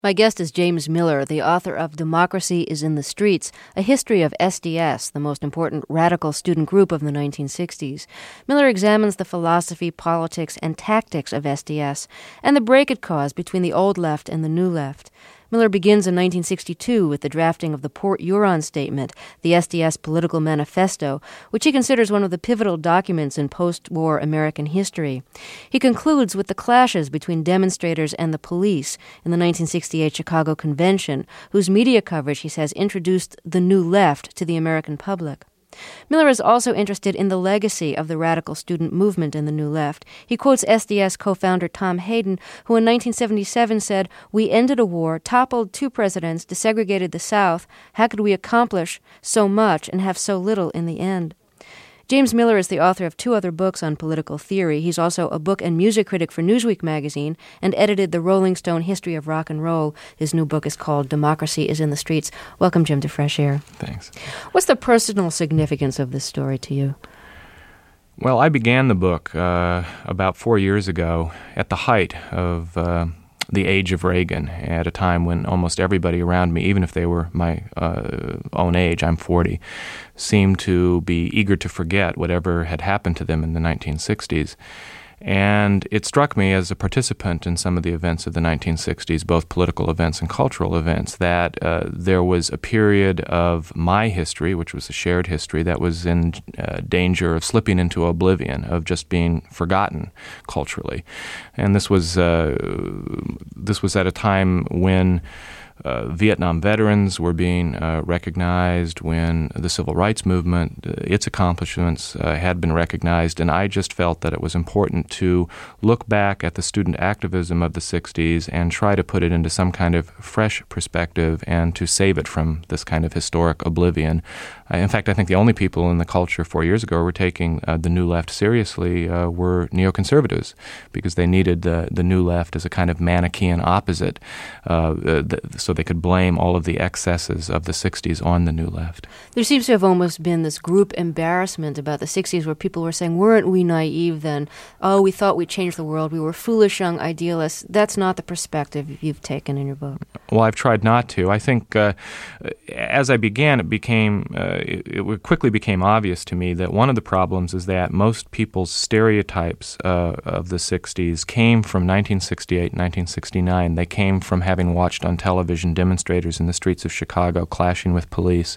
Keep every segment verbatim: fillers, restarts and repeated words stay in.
My guest is James Miller, the author of Democracy is in the Streets, a history of S D S, the most important radical student group of the nineteen sixties. Miller examines the philosophy, politics, and tactics of S D S and the break it caused between the old left and the new left. Miller begins in nineteen sixty-two with the drafting of the Port Huron Statement, the S D S political manifesto, which he considers one of the pivotal documents in post-war American history. He concludes with the clashes between demonstrators and the police in the nineteen sixty-eight Chicago Convention, whose media coverage, he says, introduced the New Left to the American public. Miller is also interested in the legacy of the radical student movement in the New Left. He quotes S D S co-founder Tom Hayden, who in nineteen seventy-seven said, "We ended a war, toppled two presidents, desegregated the South. How could we accomplish so much and have so little in the end?" James Miller is the author of two other books on political theory. He's also a book and music critic for Newsweek magazine and edited the Rolling Stone History of Rock and Roll. His new book is called Democracy is in the Streets. Welcome, Jim, to Fresh Air. Thanks. What's the personal significance of this story to you? Well, I began the book uh, about four years ago at the height of uh, the age of Reagan, at a time when almost everybody around me, even if they were my uh, own age, I'm forty, seemed to be eager to forget whatever had happened to them in the nineteen sixties. And it struck me as a participant in some of the events of the nineteen sixties, both political events and cultural events, that uh, there was a period of my history, which was a shared history, that was in uh, danger of slipping into oblivion, of just being forgotten culturally. And this was uh, this was at a time when Uh, Vietnam veterans were being uh, recognized, when the civil rights movement, uh, its accomplishments uh, had been recognized, and I just felt that it was important to look back at the student activism of the sixties and try to put it into some kind of fresh perspective and to save it from this kind of historic oblivion. Uh, in fact, I think the only people in the culture four years ago who were taking uh, the New Left seriously uh, were neoconservatives, because they needed the, the New Left as a kind of Manichaean opposite, uh, the, so they could blame all of the excesses of the sixties on the New Left. There seems to have almost been this group embarrassment about the sixties where people were saying, weren't we naive then? Oh, we thought we'd change the world. We were foolish young idealists. That's not the perspective you've taken in your book. Well, I've tried not to. I think uh, as I began, it became uh, it, it quickly became obvious to me that one of the problems is that most people's stereotypes uh, of the sixties came from nineteen sixty-eight, nineteen sixty-nine. They came from having watched on television demonstrators in the streets of Chicago clashing with police.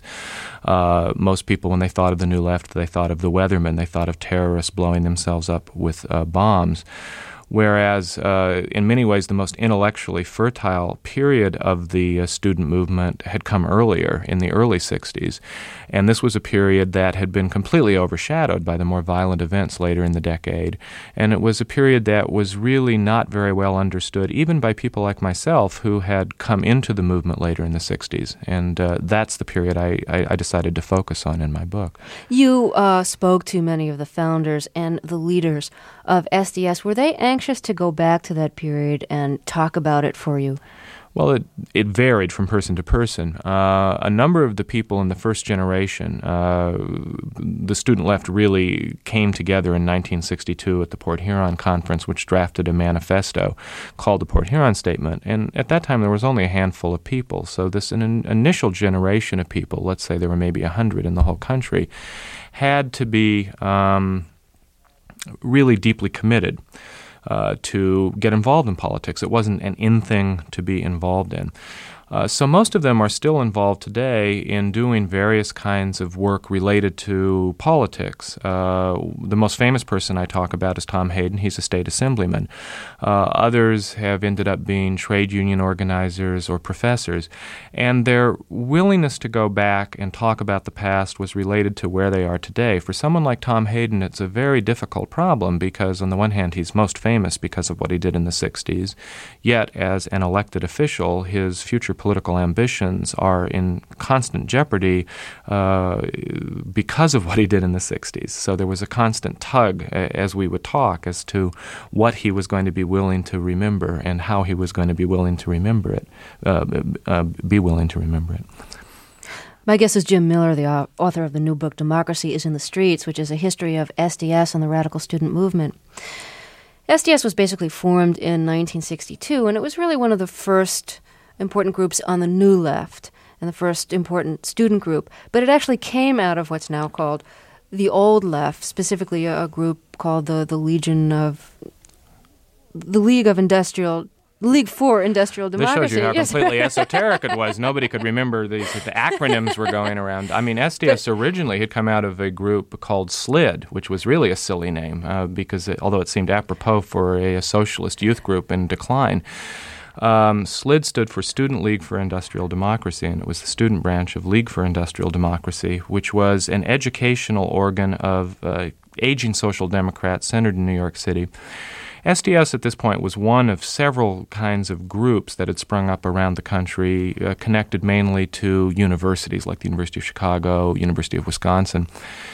Uh, most people, when they thought of the New Left, they thought of the Weathermen. They thought of terrorists blowing themselves up with uh, bombs. Whereas, uh, in many ways, the most intellectually fertile period of the uh, student movement had come earlier, in the early sixties. And this was a period that had been completely overshadowed by the more violent events later in the decade. And it was a period that was really not very well understood, even by people like myself who had come into the movement later in the sixties. And uh, that's the period I, I, I decided to focus on in my book. You uh, spoke to many of the founders and the leaders of S D S. Were they anxious to go back to that period and talk about it for you? Well, it, it varied from person to person. Uh, a number of the people in the first generation, uh, the student left really came together in nineteen sixty-two at the Port Huron Conference, which drafted a manifesto called the Port Huron Statement. And at that time, there was only a handful of people. So this an initial generation of people, let's say there were maybe a hundred in the whole country, had to be um, really deeply committed Uh, to get involved in politics. It wasn't an in thing to be involved in. Uh, so most of them are still involved today in doing various kinds of work related to politics. Uh, the most famous person I talk about is Tom Hayden. He's a state assemblyman. Uh, others have ended up being trade union organizers or professors. And their willingness to go back and talk about the past was related to where they are today. For someone like Tom Hayden, it's a very difficult problem because, on the one hand, he's most famous because of what he did in the sixties. Yet, as an elected official, his future political ambitions are in constant jeopardy uh, because of what he did in the sixties. So there was a constant tug, as we would talk, as to what he was going to be willing to remember and how he was going to be willing to remember it, uh, uh, be willing to remember it. My guest is Jim Miller, the author of the new book, Democracy is in the Streets, which is a history of S D S and the radical student movement. S D S was basically formed in nineteen sixty-two, and it was really one of the first important groups on the New Left and the first important student group, but it actually came out of what's now called the Old Left, specifically a, a group called the, the Legion of, the League of Industrial League for Industrial Democracy. This shows you how yes. completely esoteric it was. Nobody could remember these. The acronyms were going around. I mean, S D S originally had come out of a group called SLID, which was really a silly name uh, because it, although it seemed apropos for a, a socialist youth group in decline, um, SLID stood for Student League for Industrial Democracy, and it was the student branch of League for Industrial Democracy, which was an educational organ of uh, aging social democrats centered in New York City. S D S at this point was one of several kinds of groups that had sprung up around the country, uh, connected mainly to universities like the University of Chicago, University of Wisconsin.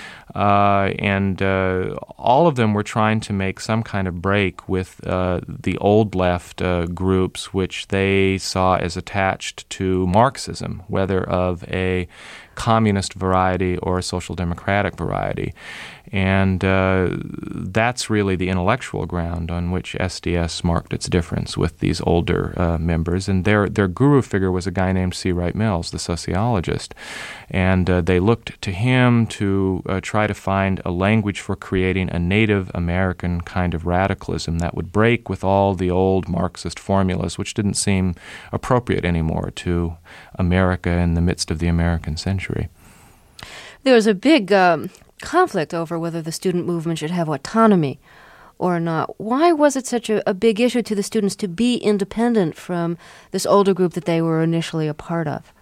Uh, and uh, all of them were trying to make some kind of break with uh, the old left uh, groups, which they saw as attached to Marxism, whether of a communist variety or a social democratic variety. And uh, that's really the intellectual ground on which S D S marked its difference with these older uh, members. And their their guru figure was a guy named C. Wright Mills, the sociologist. And uh, they looked to him to uh, try to find a language for creating a Native American kind of radicalism that would break with all the old Marxist formulas, which didn't seem appropriate anymore to America in the midst of the American century. There was a big um, conflict over whether the student movement should have autonomy or not. Why was it such a, a big issue to the students to be independent from this older group that they were initially a part of?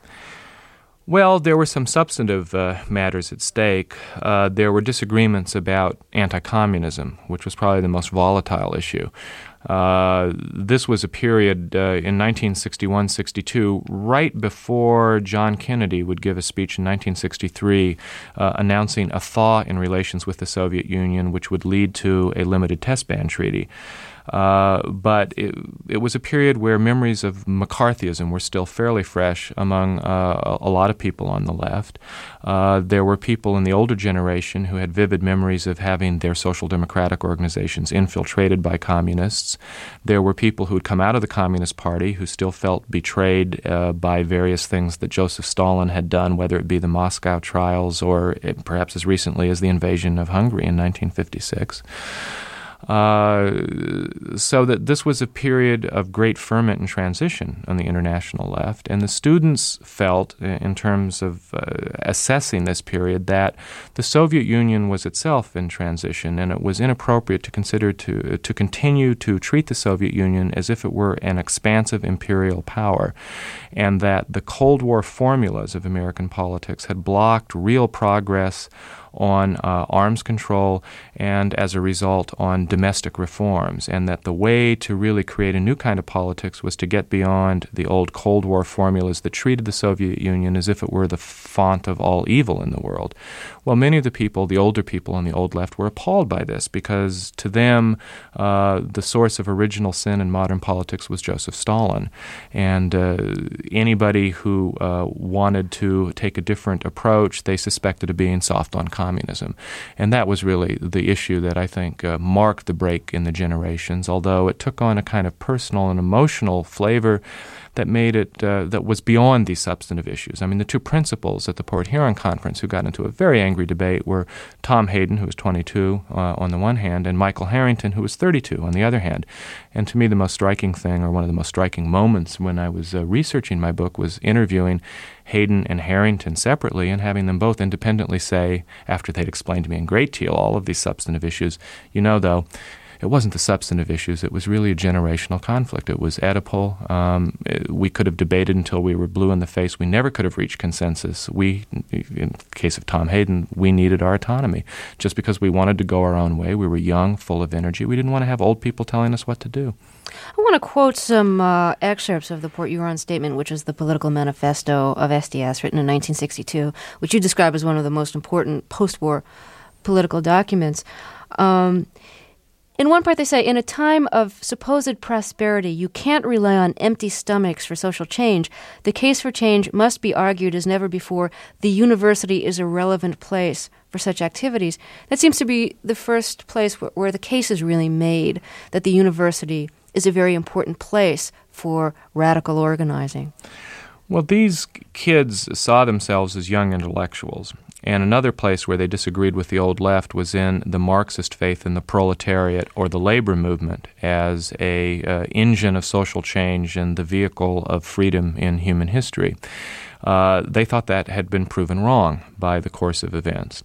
Well, there were some substantive uh, matters at stake. Uh, there were disagreements about anti-communism, which was probably the most volatile issue. Uh, this was a period uh, in nineteen sixty-one sixty-two, right before John Kennedy would give a speech in nineteen sixty-three uh, announcing a thaw in relations with the Soviet Union, which would lead to a limited test ban treaty. Uh, but it, it was a period where memories of McCarthyism were still fairly fresh among uh, a lot of people on the left. Uh, there were people in the older generation who had vivid memories of having their social democratic organizations infiltrated by communists. There were people who had come out of the Communist Party who still felt betrayed uh, by various things that Joseph Stalin had done, whether it be the Moscow trials or it, perhaps as recently as the invasion of Hungary in nineteen fifty-six. Uh, so that this was a period of great ferment and transition on the international left. And the students felt, in terms of uh, assessing this period, that the Soviet Union was itself in transition, and it was inappropriate to consider to, to continue to treat the Soviet Union as if it were an expansive imperial power, and that the Cold War formulas of American politics had blocked real progress on uh, arms control and, as a result, on domestic reforms, and that the way to really create a new kind of politics was to get beyond the old Cold War formulas that treated the Soviet Union as if it were the font of all evil in the world. Well, many of the people, the older people on the old left, were appalled by this because to them uh, the source of original sin in modern politics was Joseph Stalin, and uh, anybody who uh, wanted to take a different approach they suspected of being soft on communism. And that was really the issue that I think uh, marked the break in the generations, although it took on a kind of personal and emotional flavor that made it, uh, that was beyond these substantive issues. I mean, the two principals at the Port Huron Conference who got into a very angry debate were Tom Hayden, who was twenty-two uh, on the one hand, and Michael Harrington, who was thirty-two on the other hand. And to me, the most striking thing, or one of the most striking moments when I was uh, researching my book, was interviewing Hayden and Harrington separately and having them both independently say, after they'd explained to me in great deal all of these substantive issues, you know, though, it wasn't the substantive issues. It was really a generational conflict. It was Oedipal. Um, it, we could have debated until we were blue in the face. We never could have reached consensus. We, in the case of Tom Hayden, we needed our autonomy. Just because we wanted to go our own way, we were young, full of energy. We didn't want to have old people telling us what to do. I want to quote some uh, excerpts of the Port Huron Statement, which is the political manifesto of S D S, written in nineteen sixty-two, which you describe as one of the most important post-war political documents. Um, In one part, they say, in a time of supposed prosperity, you can't rely on empty stomachs for social change. The case for change must be argued as never before. The university is a relevant place for such activities. That seems to be the first place where, where the case is really made, that the university is a very important place for radical organizing? Well, these kids saw themselves as young intellectuals. And another place where they disagreed with the old left was in the Marxist faith in the proletariat or the labor movement as a uh, engine of social change and the vehicle of freedom in human history. Uh, they thought that had been proven wrong by the course of events.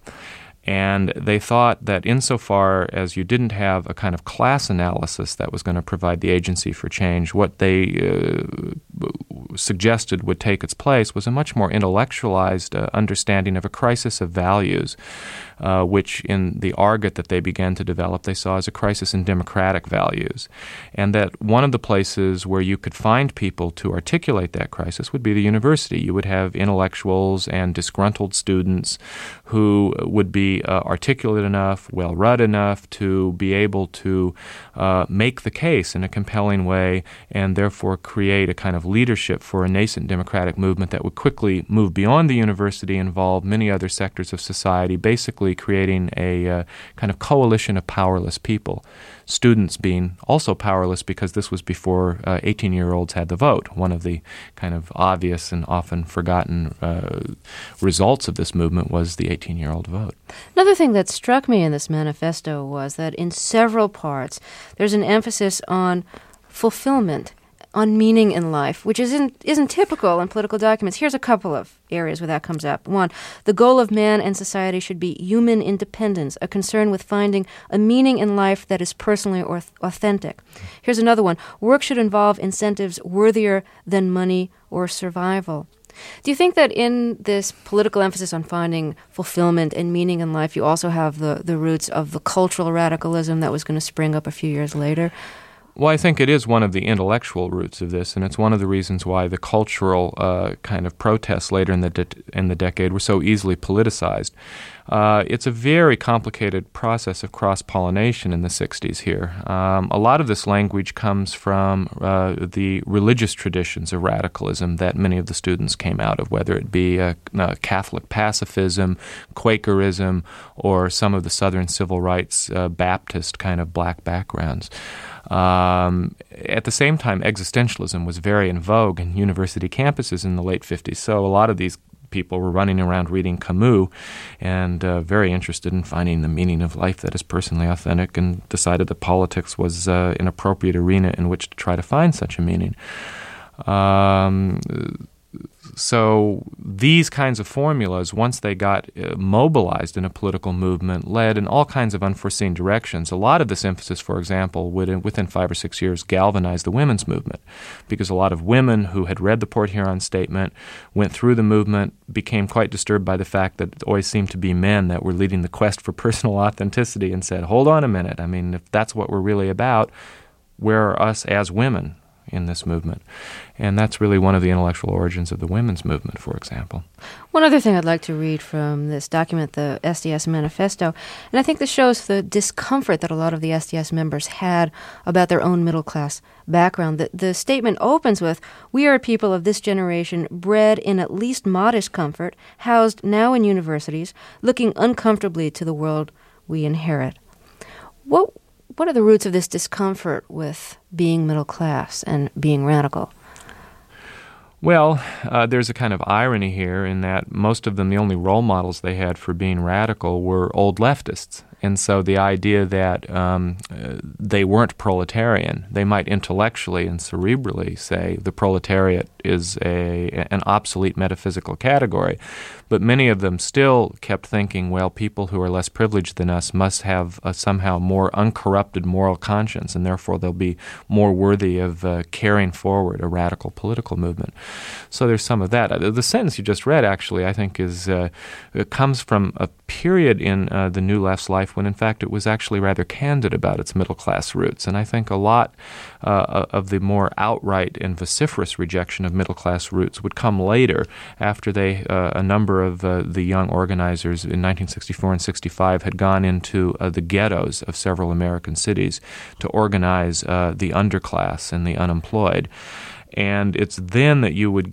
And they thought that insofar as you didn't have a kind of class analysis that was going to provide the agency for change, what they uh, suggested would take its place was a much more intellectualized uh, understanding of a crisis of values, uh, which in the argot that they began to develop, they saw as a crisis in democratic values. And that one of the places where you could find people to articulate that crisis would be the university. You would have intellectuals and disgruntled students who would be Uh, articulate enough, well-read enough to be able to uh, make the case in a compelling way and therefore create a kind of leadership for a nascent democratic movement that would quickly move beyond the university, involve many other sectors of society, basically creating a uh, kind of coalition of powerless people. Students being also powerless because this was before uh, eighteen-year-olds had the vote. One of the kind of obvious and often forgotten uh, results of this movement was the eighteen-year-old vote. Another thing that struck me in this manifesto was that in several parts there's an emphasis on fulfillment, on meaning in life, which isn't isn't typical in political documents. Here's a couple of areas where that comes up. One, the goal of man and society should be human independence, a concern with finding a meaning in life that is personally or authentic. Here's another one. Work should involve incentives worthier than money or survival. Do you think that in this political emphasis on finding fulfillment and meaning in life, you also have the, the roots of the cultural radicalism that was going to spring up a few years later? Well, I think it is one of the intellectual roots of this, and it's one of the reasons why the cultural uh, kind of protests later in the de- in the decade were so easily politicized. Uh, it's a very complicated process of cross-pollination in the sixties here. Um, a lot of this language comes from uh, the religious traditions of radicalism that many of the students came out of, whether it be uh, uh, Catholic pacifism, Quakerism, or some of the Southern civil rights uh, Baptist kind of black backgrounds. Um, at the same time, existentialism was very in vogue in university campuses in the late fifties, so a lot of these people were running around reading Camus and uh, very interested in finding the meaning of life that is personally authentic, and decided that politics was uh, an appropriate arena in which to try to find such a meaning. Um, So these kinds of formulas, once they got uh, mobilized in a political movement, led in all kinds of unforeseen directions. A lot of this emphasis, for example, would, within five or six years, galvanize the women's movement, because a lot of women who had read the Port Huron Statement, went through the movement, became quite disturbed by the fact that it always seemed to be men that were leading the quest for personal authenticity, and said, hold on a minute, I mean, if that's what we're really about, where are us as women in this movement? And that's really one of the intellectual origins of the women's movement, for example. One other thing I'd like to read from this document, the S D S Manifesto, and I think this shows the discomfort that a lot of the S D S members had about their own middle-class background. The, the statement opens with, "We are people of this generation bred in at least modest comfort, housed now in universities, looking uncomfortably to the world we inherit." What What are the roots of this discomfort with being middle class and being radical? Well, uh, there's a kind of irony here in that most of them, the only role models they had for being radical were old leftists. And so the idea that um, uh, they weren't proletarian, they might intellectually and cerebrally say the proletariat is a an obsolete metaphysical category, but many of them still kept thinking, well, people who are less privileged than us must have a somehow more uncorrupted moral conscience, and therefore they'll be more worthy of uh, carrying forward a radical political movement. So there's some of that. Uh, the sentence you just read, actually, I think, is uh, it comes from a period in uh, the New Left's life when, in fact, it was actually rather candid about its middle-class roots. And I think a lot uh, of the more outright and vociferous rejection of middle-class roots would come later, after they, uh, a number of uh, the young organizers in nineteen sixty-four and sixty-five had gone into uh, the ghettos of several American cities to organize uh, the underclass and the unemployed. And it's then that you would get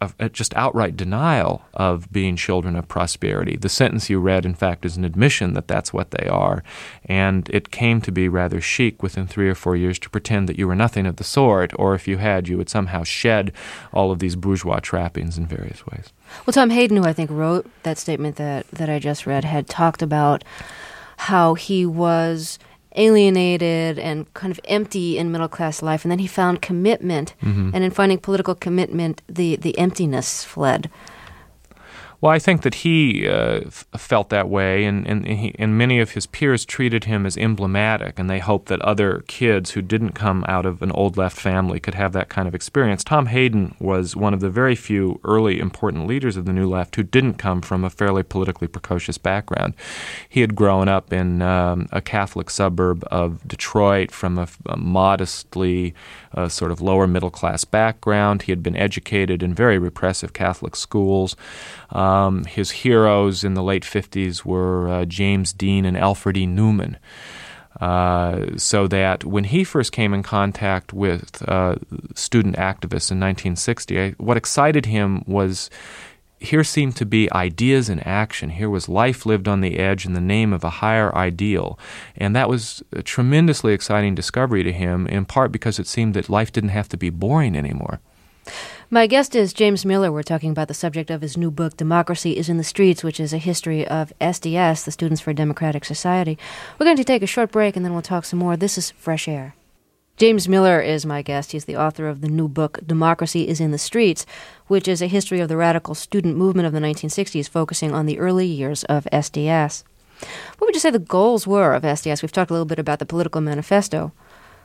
a, a just outright denial of being children of prosperity. The sentence you read, in fact, is an admission that that's what they are, and it came to be rather chic within three or four years to pretend that you were nothing of the sort, or if you had, you would somehow shed all of these bourgeois trappings in various ways. Well, Tom Hayden, who I think wrote that statement that, that I just read, had talked about how he was alienated and kind of empty in middle-class life, and then he found commitment, mm-hmm. and in finding political commitment, the, the emptiness fled. Well, I think that he uh, f- felt that way, and, and, he, and many of his peers treated him as emblematic, and they hoped that other kids who didn't come out of an old left family could have that kind of experience. Tom Hayden was one of the very few early important leaders of the New Left who didn't come from a fairly politically precocious background. He had grown up in um, a Catholic suburb of Detroit from a, a modestly uh, sort of lower middle-class background. He had been educated in very repressive Catholic schools. Um, his heroes in the late fifties were uh, James Dean and Alfred E. Newman. Uh, so that when he first came in contact with uh, student activists in nineteen sixty, I, what excited him was here seemed to be ideas in action. Here was life lived on the edge in the name of a higher ideal. And that was a tremendously exciting discovery to him, in part because it seemed that life didn't have to be boring anymore. My guest is James Miller. We're talking about the subject of his new book, Democracy is in the Streets, which is a history of S D S, the Students for a Democratic Society. We're going to take a short break, and then we'll talk some more. This is Fresh Air. James Miller is my guest. He's the author of the new book, Democracy is in the Streets, which is a history of the radical student movement of the nineteen sixties, focusing on the early years of S D S. What would you say the goals were of S D S? We've talked a little bit about the political manifesto.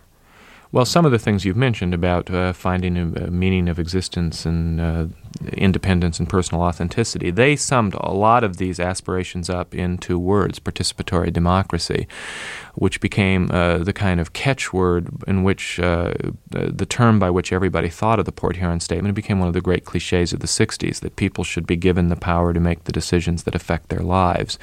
Well, some of the things you've mentioned about uh, finding a, a meaning of existence and uh, independence and personal authenticity, they summed a lot of these aspirations up into words, participatory democracy, which became uh, the kind of catchword in which uh, the term by which everybody thought of the Port Huron Statement. It became one of the great cliches of the sixties, that people should be given the power to make the decisions that affect their lives.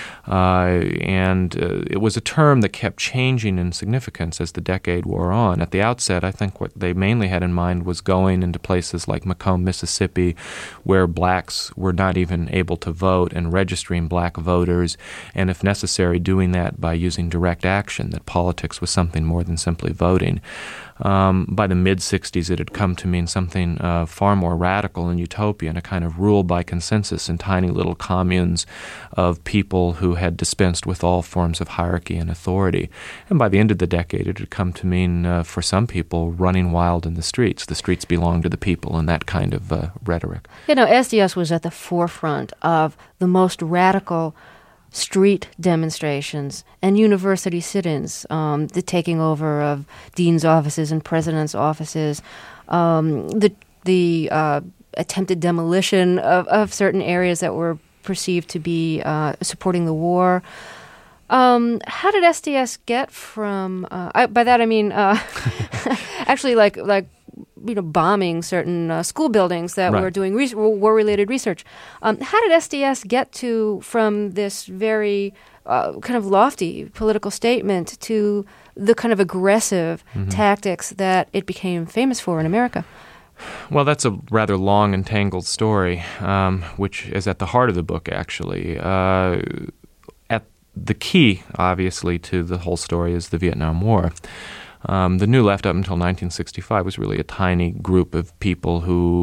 Uh, and uh, it was a term that kept changing in significance as the decade wore on. At the outset, I think what they mainly had in mind was going into places like Macomb, Mississippi, where blacks were not even able to vote, and registering black voters, and if necessary, doing that by using direct action, that politics was something more than simply voting. Um, by the mid-sixties, it had come to mean something uh, far more radical and utopian, a kind of rule by consensus in tiny little communes of people who had dispensed with all forms of hierarchy and authority. And by the end of the decade, it had come to mean, uh, for some people, running wild in the streets. The streets belong to the people, and that kind of uh, rhetoric. You know, S D S was at the forefront of the most radical street demonstrations and university sit-ins, um, the taking over of dean's offices and president's offices, um, the the uh, attempted demolition of, of certain areas that were perceived to be uh, supporting the war. Um, how did S D S get from? Uh, I, by that I mean uh, actually, like like. you know, bombing certain uh, school buildings that right. were doing re- war-related research. Um, how did S D S get to, from this very uh, kind of lofty political statement to the kind of aggressive mm-hmm. tactics that it became famous for in America? Well, that's a rather long and tangled story, um, which is at the heart of the book, actually. Uh, at the key, obviously, to the whole story is the Vietnam War. Um, the New Left up until nineteen sixty-five was really a tiny group of people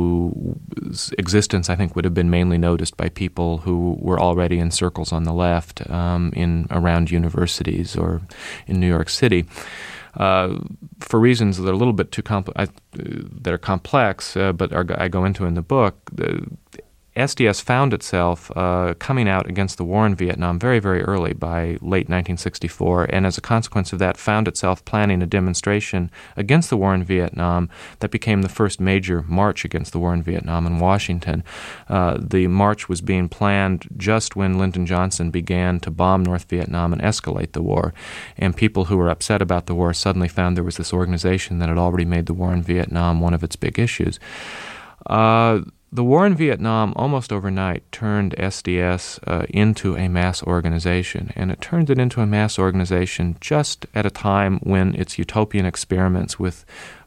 whose existence, I think, would have been mainly noticed by people who were already in circles on the left um, in around universities or in New York City. Uh, for reasons that are a little bit too compl- I, uh, that are complex, uh, but are, I go into in the book, the S D S found itself uh, coming out against the war in Vietnam very, very early, by late nineteen sixty-four, and as a consequence of that found itself planning a demonstration against the war in Vietnam that became the first major march against the war in Vietnam in Washington. Uh, the march was being planned just when Lyndon Johnson began to bomb North Vietnam and escalate the war, and people who were upset about the war suddenly found there was this organization that had already made the war in Vietnam one of its big issues. Uh, The war in Vietnam almost overnight turned S D S uh, into a mass organization, and it turned it into a mass organization just at a time when its utopian experiments with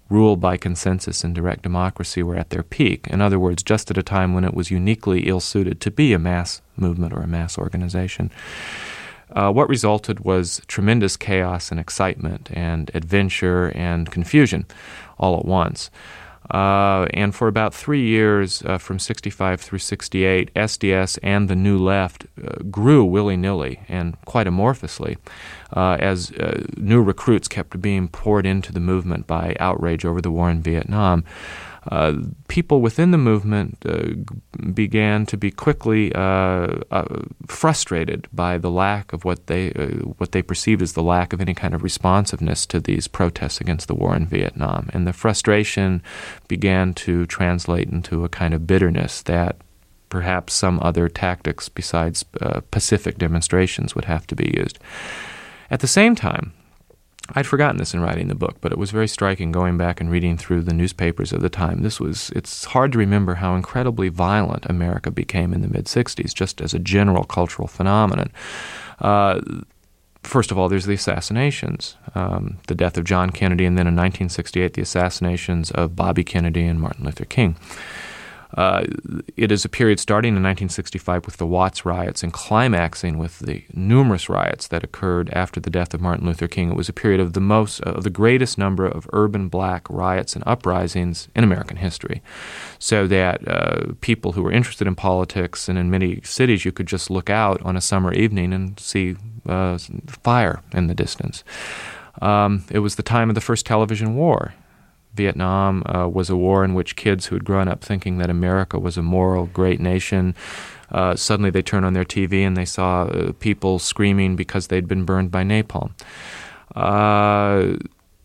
rule by consensus and direct democracy were at their peak. In other words, just at a time when it was uniquely ill-suited to be a mass movement or a mass organization. Uh, what resulted was tremendous chaos and excitement and adventure and confusion all at once. Uh, and for about three years, uh, from sixty-five through sixty-eight, S D S and the New Left uh, grew willy-nilly and quite amorphously uh, as uh, new recruits kept being poured into the movement by outrage over the war in Vietnam. Uh, people within the movement uh, began to be quickly uh, uh, frustrated by the lack of what they uh, what they perceived as the lack of any kind of responsiveness to these protests against the war in Vietnam. And the frustration began to translate into a kind of bitterness that perhaps some other tactics besides uh, pacific demonstrations would have to be used. At the same time, I'd forgotten this in writing the book, but it was very striking going back and reading through the newspapers of the time. This was, it's hard to remember how incredibly violent America became in the mid-sixties, just as a general cultural phenomenon. Uh, first of all, there's the assassinations, um, the death of John Kennedy, and then in nineteen sixty-eight, the assassinations of Bobby Kennedy and Martin Luther King. Uh, it is a period starting in nineteen sixty-five with the Watts riots and climaxing with the numerous riots that occurred after the death of Martin Luther King. It was a period of the most, of the greatest number of urban black riots and uprisings in American history. So that uh, people who were interested in politics, and in many cities you could just look out on a summer evening and see uh, fire in the distance. Um, it was the time of the first television war. Vietnam uh, was a war in which kids who had grown up thinking that America was a moral, great nation, uh, suddenly they turned on their T V and they saw uh, people screaming because they'd been burned by napalm. Uh,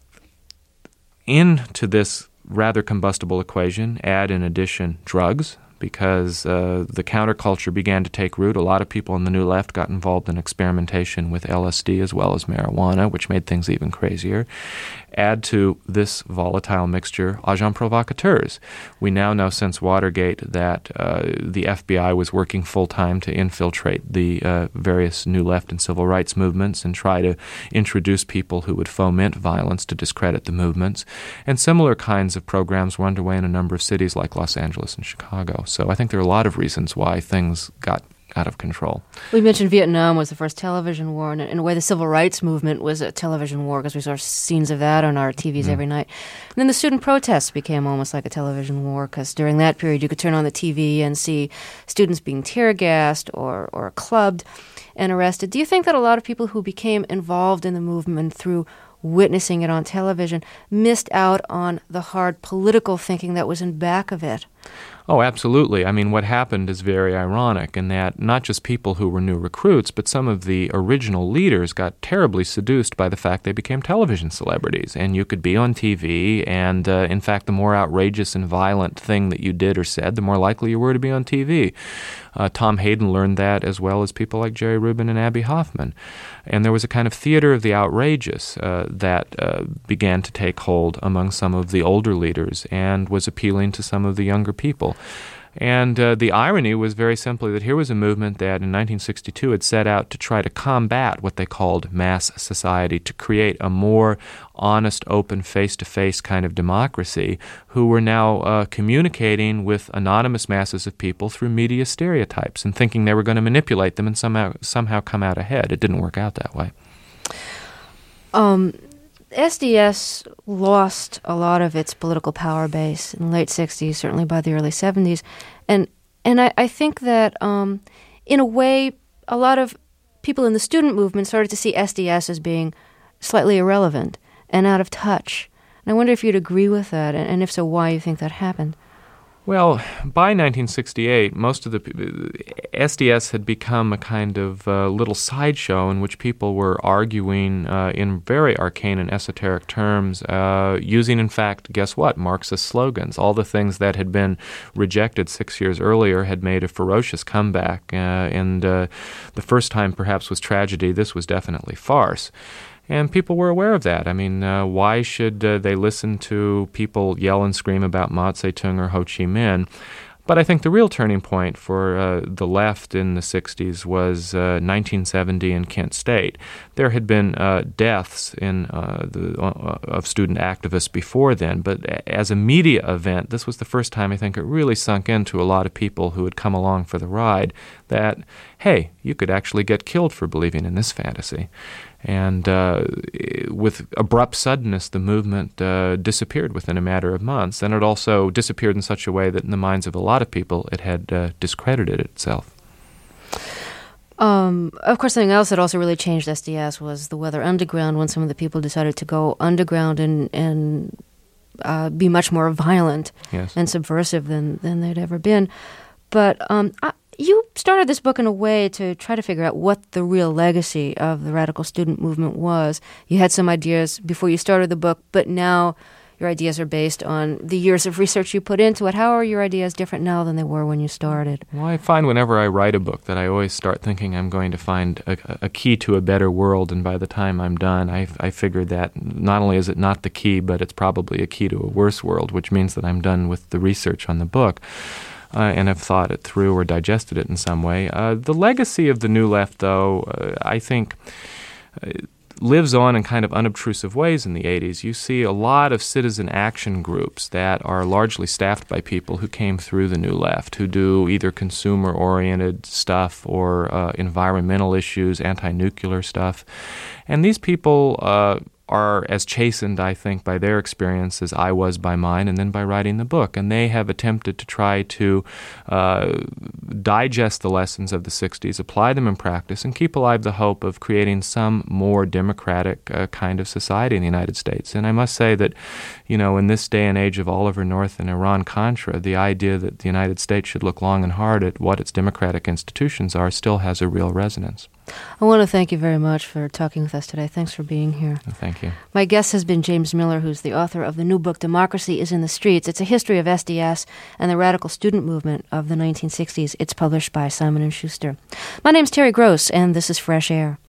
into this rather combustible equation, add in addition drugs, because uh, the counterculture began to take root. A lot of people in the New Left got involved in experimentation with L S D as well as marijuana, which made things even crazier. Add to this volatile mixture agents provocateurs. We now know since Watergate that uh, the F B I was working full-time to infiltrate the uh, various New Left and civil rights movements and try to introduce people who would foment violence to discredit the movements. And similar kinds of programs were underway in a number of cities like Los Angeles and Chicago. So I think there are a lot of reasons why things got out of control. We mentioned Vietnam was the first television war, and in a way the civil rights movement was a television war because we saw scenes of that on our T Vs mm. every night. And then the student protests became almost like a television war because during that period you could turn on the T V and see students being tear-gassed or, or clubbed and arrested. Do you think that a lot of people who became involved in the movement through witnessing it on television missed out on the hard political thinking that was in back of it? Oh, absolutely. I mean, what happened is very ironic in that not just people who were new recruits, but some of the original leaders got terribly seduced by the fact they became television celebrities. And you could be on T V, and uh, in fact, the more outrageous and violent thing that you did or said, the more likely you were to be on T V. Uh, Tom Hayden learned that as well as people like Jerry Rubin and Abbie Hoffman. And there was a kind of theater of the outrageous uh, that uh, began to take hold among some of the older leaders and was appealing to some of the younger people. And uh, the irony was very simply that here was a movement that in nineteen sixty-two had set out to try to combat what they called mass society, to create a more honest, open, face-to-face kind of democracy, who were now uh, communicating with anonymous masses of people through media stereotypes and thinking they were going to manipulate them and somehow somehow come out ahead. It didn't work out that way. Um. S D S lost a lot of its political power base in the late sixties, certainly by the early seventies. And and I, I think that, um, in a way, a lot of people in the student movement started to see S D S as being slightly irrelevant and out of touch. And I wonder if you'd agree with that, and, and if so, why you think that happened. Well, by nineteen sixty-eight, most of the S D S had become a kind of uh, little sideshow in which people were arguing uh, in very arcane and esoteric terms, uh, using, in fact, guess what, Marxist slogans. All the things that had been rejected six years earlier had made a ferocious comeback, uh, and uh, the first time perhaps was tragedy. This was definitely farce. And people were aware of that. I mean, uh, why should uh, they listen to people yell and scream about Mao Zedong or Ho Chi Minh? But I think the real turning point for uh, the left in the sixties was uh, nineteen seventy in Kent State. There had been uh, deaths in uh, the, uh, of student activists before then, but as a media event, this was the first time I think it really sunk into a lot of people who had come along for the ride that, hey, you could actually get killed for believing in this fantasy. And uh, with abrupt suddenness, the movement uh, disappeared within a matter of months. And it also disappeared in such a way that in the minds of a lot of people, it had uh, discredited itself. Um, of course, something else that also really changed S D S was the Weather Underground, when some of the people decided to go underground and, and uh, be much more violent yes. and subversive than, than they'd ever been. But um, I, you started this book in a way to try to figure out what the real legacy of the radical student movement was. You had some ideas before you started the book, but now your ideas are based on the years of research you put into it. How are your ideas different now than they were when you started? Well, I find whenever I write a book that I always start thinking I'm going to find a, a key to a better world, and by the time I'm done, I, I figured that not only is it not the key, but it's probably a key to a worse world, which means that I'm done with the research on the book. Uh, and have thought it through or digested it in some way. Uh, the legacy of the New Left, though, uh, I think uh, lives on in kind of unobtrusive ways in the eighties. You see a lot of citizen action groups that are largely staffed by people who came through the New Left, who do either consumer-oriented stuff or uh, environmental issues, anti-nuclear stuff. And these people uh, are as chastened, I think, by their experience as I was by mine, and then by writing the book. And they have attempted to try to uh, digest the lessons of the sixties, apply them in practice, and keep alive the hope of creating some more democratic uh, kind of society in the United States. And I must say that, you know, in this day and age of Oliver North and Iran-Contra, the idea that the United States should look long and hard at what its democratic institutions are still has a real resonance. I want to thank you very much for talking with us today. Thanks for being here. Thank you. My guest has been James Miller, who's the author of the new book, Democracy is in the Streets. It's a history of S D S and the radical student movement of the nineteen sixties. It's published by Simon and Schuster. My name's Terry Gross, and this is Fresh Air.